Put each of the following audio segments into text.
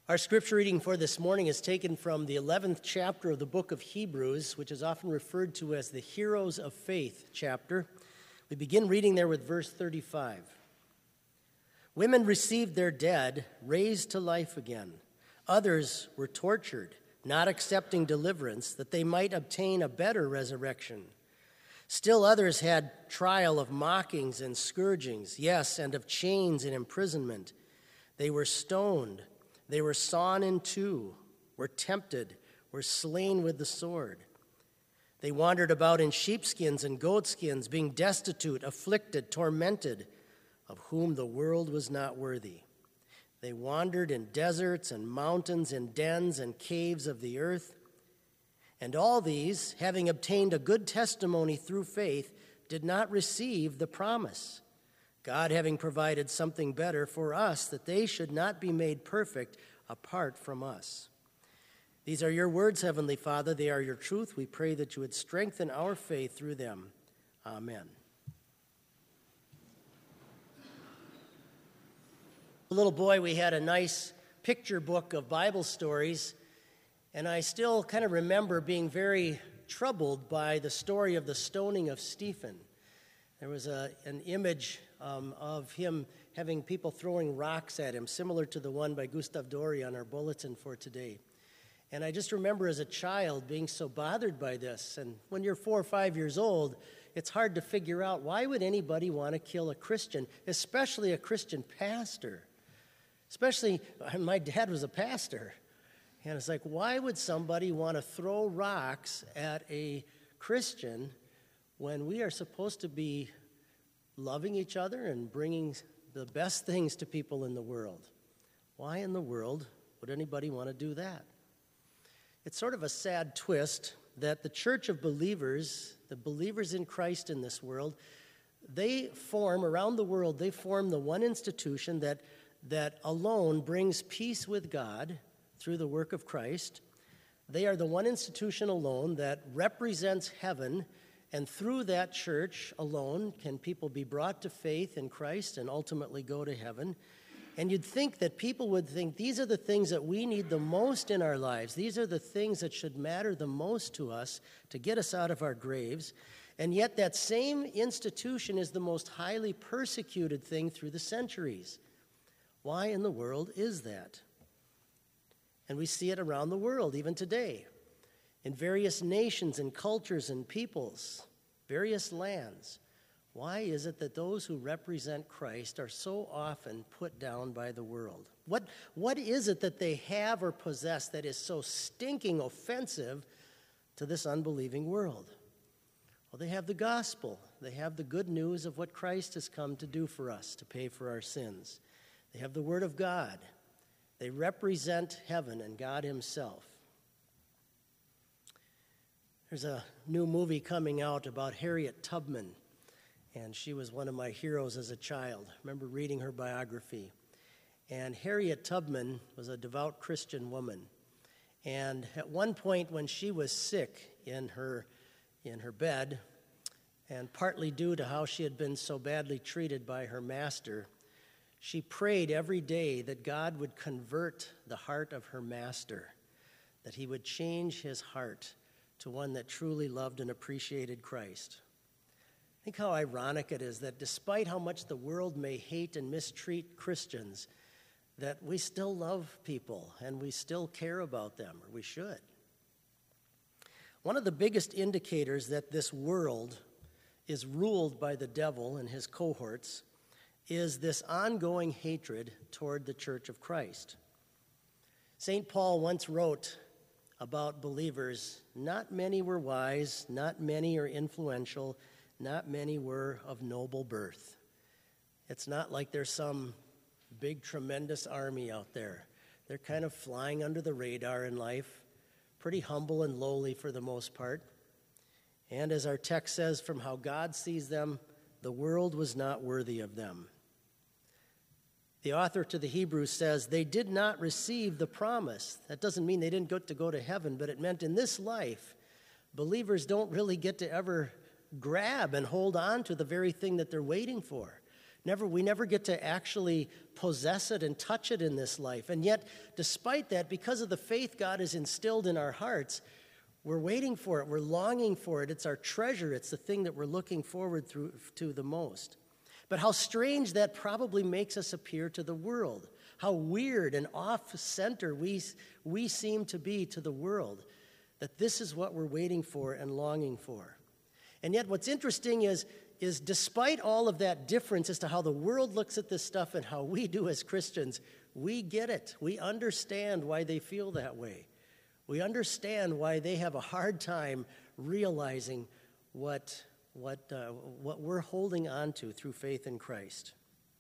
Our scripture reading for this morning is taken from the 11th chapter of the book of Hebrews, which is often referred to as the Heroes of Faith chapter. We begin reading there with verse 35. Women received their dead raised to life again. Others were tortured, not accepting deliverance, that they might obtain a better resurrection. Still others had trial of mockings and scourgings, yes, and of chains and imprisonment. They were stoned. They were sawn in two, were tempted, were slain with the sword. They wandered about in sheepskins and goatskins, being destitute, afflicted, tormented, of whom the world was not worthy. They wandered in deserts and mountains, in dens and caves of the earth. And all these, having obtained a good testimony through faith, did not receive the promise, God having provided something better for us, that they should not be made perfect apart from us. These are your words, Heavenly Father. They are your truth. We pray that you would strengthen our faith through them. Amen. A little boy, we had a nice picture book of Bible stories, and I still kind of remember being very troubled by the story of the stoning of Stephen. There was an image of him having people throwing rocks at him, similar to the one by Gustav Dori on our bulletin for today. And I just remember as a child being so bothered by this. And when you're 4 or 5 years old, it's hard to figure out, why would anybody want to kill a Christian, especially a Christian pastor? Especially, my dad was a pastor. And it's like, why would somebody want to throw rocks at a Christian when we are supposed to be loving each other and bringing the best things to people in the world? Why in the world would anybody want to do that? It's sort of a sad twist that the church of believers, the believers in Christ in this world, they form, around the world, they form the one institution that alone brings peace with God through the work of Christ. They are the one institution alone that represents heaven, and through that church alone can people be brought to faith in Christ and ultimately go to heaven. And you'd think that people would think these are the things that we need the most in our lives. These are the things that should matter the most to us to get us out of our graves. And yet that same institution is the most highly persecuted thing through the centuries. Why in the world is that? And we see it around the world, even today, in various nations and cultures and peoples, various lands. Why is it that those who represent Christ are so often put down by the world? What is it that they have or possess that is so stinking offensive to this unbelieving world? Well, they have the gospel. They have the good news of what Christ has come to do for us, to pay for our sins. They have the Word of God. They represent heaven and God Himself. There's a new movie coming out about Harriet Tubman, and she was one of my heroes as a child. I remember reading her biography. And Harriet Tubman was a devout Christian woman. And at one point when she was sick in her bed, and partly due to how she had been so badly treated by her master, she prayed every day that God would convert the heart of her master, that He would change his heart to one that truly loved and appreciated Christ. Think how ironic it is that despite how much the world may hate and mistreat Christians, that we still love people and we still care about them, or we should. One of the biggest indicators that this world is ruled by the devil and his cohorts is this ongoing hatred toward the Church of Christ. St. Paul once wrote about believers, not many were wise, not many are influential, not many were of noble birth. It's not like there's some big, tremendous army out there. They're kind of flying under the radar in life, pretty humble and lowly for the most part. And as our text says, from how God sees them, the world was not worthy of them. The author to the Hebrews says, they did not receive the promise. That doesn't mean they didn't get to go to heaven, but it meant in this life, believers don't really get to ever grab and hold on to the very thing that they're waiting for. We never get to actually possess it and touch it in this life. And yet, despite that, because of the faith God has instilled in our hearts, we're waiting for it. We're longing for it. It's our treasure. It's the thing that we're looking forward to the most. But how strange that probably makes us appear to the world. How weird and off-center we seem to be to the world, that this is what we're waiting for and longing for. And yet what's interesting is despite all of that difference as to how the world looks at this stuff and how we do as Christians, we get it. We understand why they feel that way. We understand why they have a hard time realizing what we're holding on to through faith in Christ.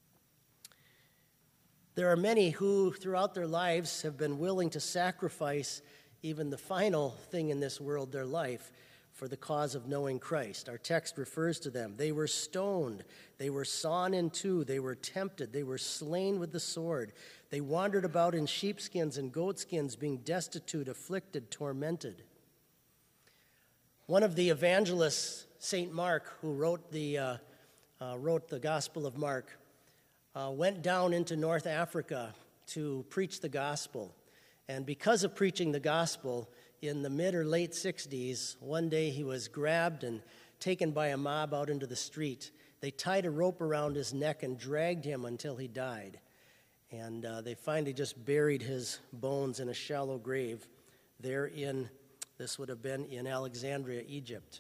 There are many who, throughout their lives, have been willing to sacrifice even the final thing in this world, their life, for the cause of knowing Christ. Our text refers to them. They were stoned. They were sawn in two. They were tempted. They were slain with the sword. They wandered about in sheepskins and goatskins, being destitute, afflicted, tormented. One of the evangelists, St. Mark, who wrote the Gospel of Mark, went down into North Africa to preach the gospel. And because of preaching the gospel, in the mid or late 60s, one day he was grabbed and taken by a mob out into the street. They tied a rope around his neck and dragged him until he died. And they finally just buried his bones in a shallow grave there this would have been in Alexandria, Egypt.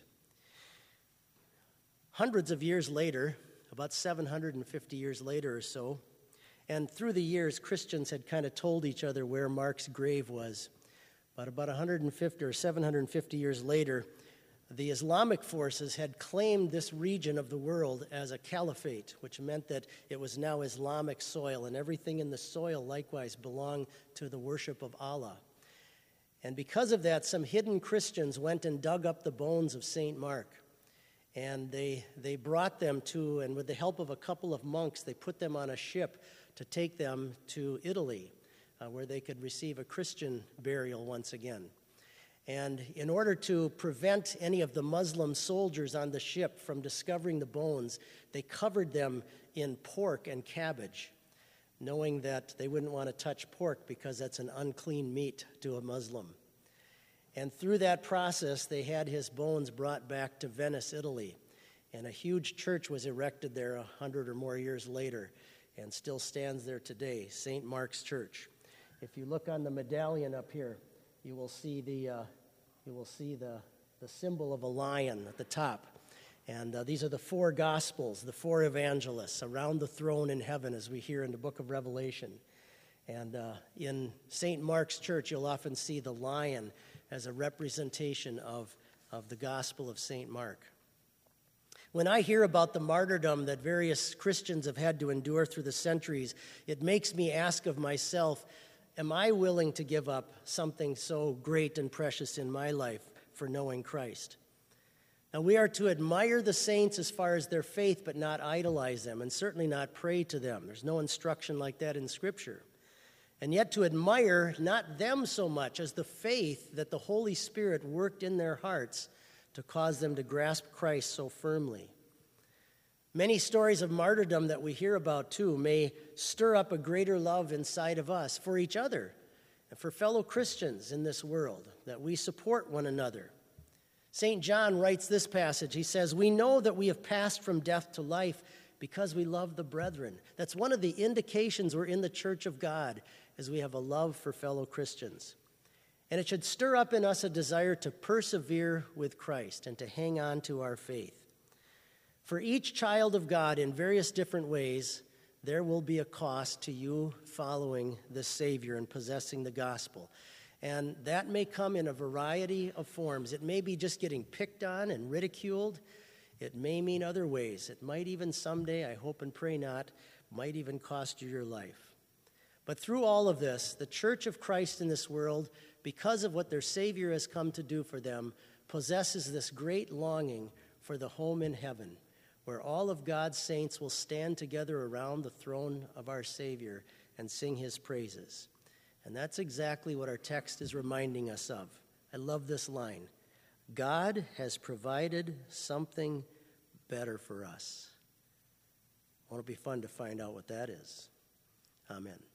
Hundreds of years later, about 750 years later or so, and through the years, Christians had kind of told each other where Mark's grave was. But about 150 or 750 years later, the Islamic forces had claimed this region of the world as a caliphate, which meant that it was now Islamic soil, and everything in the soil likewise belonged to the worship of Allah. And because of that, some hidden Christians went and dug up the bones of St. Mark. And they brought them to, and with the help of a couple of monks, they put them on a ship to take them to Italy, where they could receive a Christian burial once again. And in order to prevent any of the Muslim soldiers on the ship from discovering the bones, they covered them in pork and cabbage, knowing that they wouldn't want to touch pork because that's an unclean meat to a Muslim. And through that process, they had his bones brought back to Venice, Italy. And a huge church was erected there 100 or more years later and still stands there today, St. Mark's Church. If you look on the medallion up here, you will see the symbol of a lion at the top. And these are the four Gospels, the four evangelists around the throne in heaven, as we hear in the book of Revelation. And in St. Mark's Church, you'll often see the lion as a representation of the Gospel of St. Mark. When I hear about the martyrdom that various Christians have had to endure through the centuries, it makes me ask of myself, am I willing to give up something so great and precious in my life for knowing Christ? Now, we are to admire the saints as far as their faith, but not idolize them, and certainly not pray to them. There's no instruction like that in Scripture. And yet to admire not them so much as the faith that the Holy Spirit worked in their hearts to cause them to grasp Christ so firmly. Many stories of martyrdom that we hear about, too, may stir up a greater love inside of us for each other and for fellow Christians in this world, that we support one another. St. John writes this passage. He says, "We know that we have passed from death to life because we love the brethren." That's one of the indications we're in the church of God, as we have a love for fellow Christians. And it should stir up in us a desire to persevere with Christ and to hang on to our faith. For each child of God, in various different ways, there will be a cost to you following the Savior and possessing the gospel. And that may come in a variety of forms. It may be just getting picked on and ridiculed. It may mean other ways. It might even someday, I hope and pray not, might even cost you your life. But through all of this, the Church of Christ in this world, because of what their Savior has come to do for them, possesses this great longing for the home in heaven, where all of God's saints will stand together around the throne of our Savior and sing his praises. And that's exactly what our text is reminding us of. I love this line. God has provided something better for us. Won't it be fun to find out what that is? Amen.